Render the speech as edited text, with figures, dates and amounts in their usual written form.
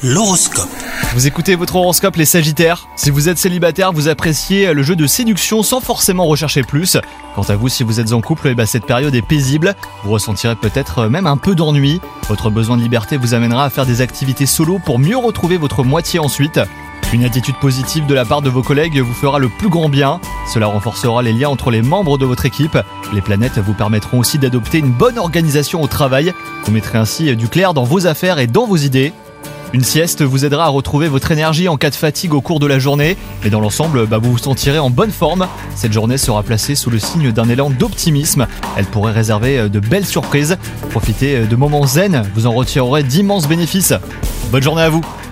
L'horoscope. Vous écoutez votre horoscope les Sagittaires. Si vous êtes célibataire, vous appréciez le jeu de séduction sans forcément rechercher plus. Quant à vous, si vous êtes en couple, cette période est paisible. Vous ressentirez peut-être même un peu d'ennui. Votre besoin de liberté vous amènera à faire des activités solo pour mieux retrouver votre moitié ensuite. Une attitude positive de la part de vos collègues vous fera le plus grand bien. Cela renforcera les liens entre les membres de votre équipe. Les planètes vous permettront aussi d'adopter une bonne organisation au travail. Vous mettrez ainsi du clair dans vos affaires et dans vos idées. Une sieste vous aidera à retrouver votre énergie en cas de fatigue au cours de la journée. Mais dans l'ensemble, vous vous sentirez en bonne forme. Cette journée sera placée sous le signe d'un élan d'optimisme. Elle pourrait réserver de belles surprises. Profitez de moments zen, vous en retirerez d'immenses bénéfices. Bonne journée à vous!